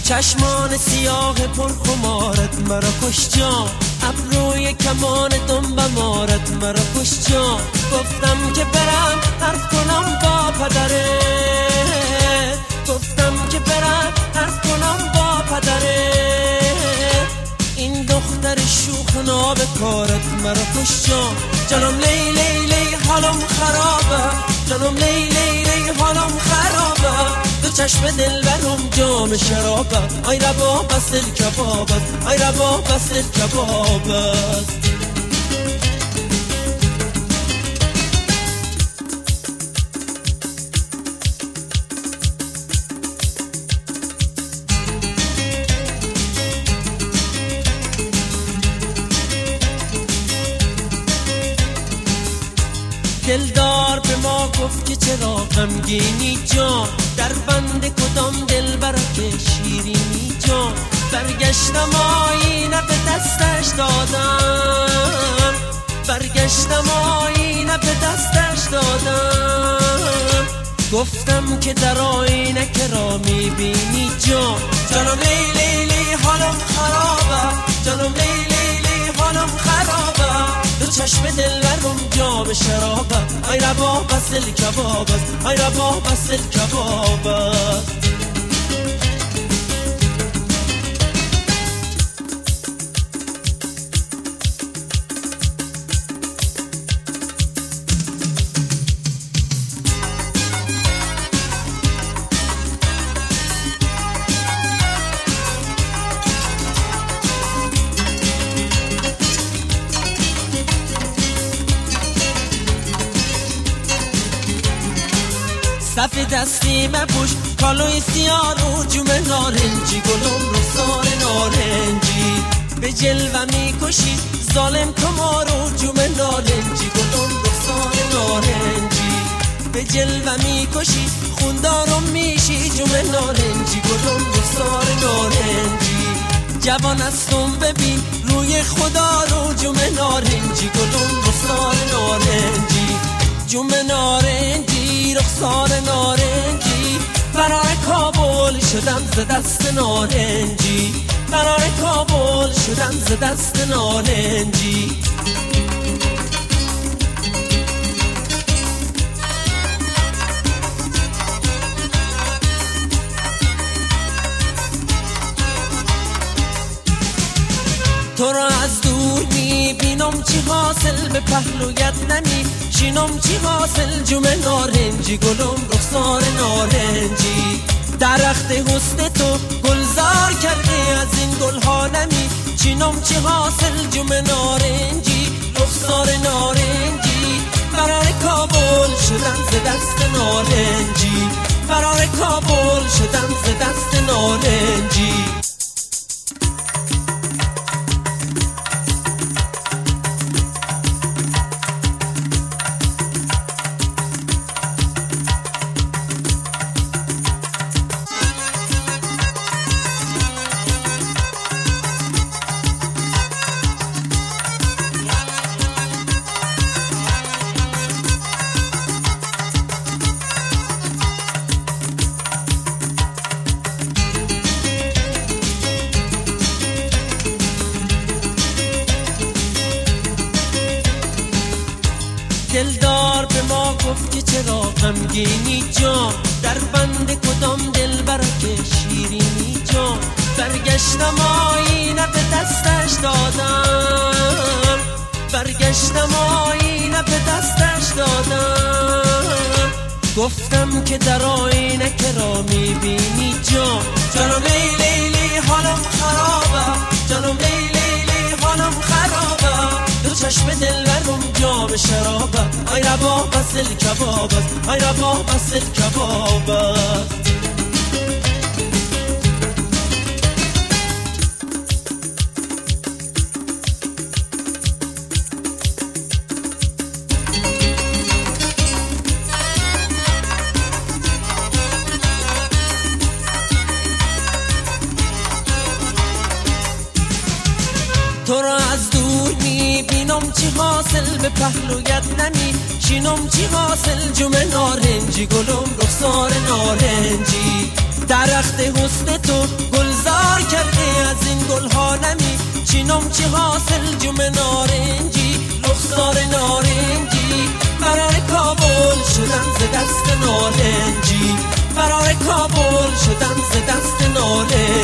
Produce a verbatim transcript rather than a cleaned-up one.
چشمان سیاه پرخمارت مرا کش جان، ابروی کمان دنبمارت مرا کش جان. گفتم که برم حرف کنم با پدرت، گفتم که برم حرف کنم با پدرت. این دختر شوخ ناب کارت مرا کش جان. جانم لی لی لی حالم خرابه، جانم لی لی لی حالم خرابه. دو چشم دلبرم جام شرابه، ای ربا بس کباب است، ای ربا بس کباب است. دلدار به ما گفت که چرا غمگینی جان، در بند کدام دلبر که شیرینی جان. برگشتم آینه به دستش دادم، برگشتم آینه به دستش دادم. گفتم که در آینه که را میبینی جان. جانم لی لی لی حالم خرابه، جانم لی لی لی حالم خرابه. دو چشم دلبرم جام شرابه، ای ربا بس کباب است، ای ربا بس کباب است. صف دستی مپوش کالوی سیاه رو جوم نارنجی، گلم رخسار نارنجی. به جلوه میکشی ظالم تو ما رو جوم نارنجی، گلم رخسار نارنجی. به جلوه میکشی خوندارم میشی جوم نارنجی، گلم رخسار نارنجی. جوان هستم ببین روی خدا رو جوم نارنجی، گلم رخسار نارنجی. جوم نارنجی رخسار نارنجی. فرار کابل شدم ز دست نارنجی، فرار کابل شدم ز دست نارنجی. تو را از دور میبینم چی حاصل، به پهلویت نمی شینم چی حاصل. جوم نارنجی گلم رخسار نارنجی. درخت حسن تو گلزار کرده، از این گلها نمی چینم چی حاصل. جوم نارنجی رخسار نارنجی. فرار کابل شدم ز دست نارنجی، فرار کابل شدم ز دست نارنجی. دلدار به ما گفت که چرا غمگینی جان، در بند کدام دلبر که شیرینی جان. برگشتم آینه به دستش دادم، برگشتم آینه به دستش دادم. گفتم که در آینه که را میبینی جان. جانم لی لی لی حالم خرابه، جانم لی لی لی حالم خرابه. دو چشم دلبرم جام شرابه، ای ربا بس کباب است، ای ربا بس کباب است. تو را از دور میبینم چی حاصل، به پهلویت نمی چینم چی حاصل. جوم نارنجی گلم رخسار نارنجی. درخت حسن تو گلزار کرده از این گلها نمی چینم چی حاصل جم نارنجی رخسار نارنجی فرار کابل شدم ز دست نارنجی فرار کابل شدم ز دست نارنجی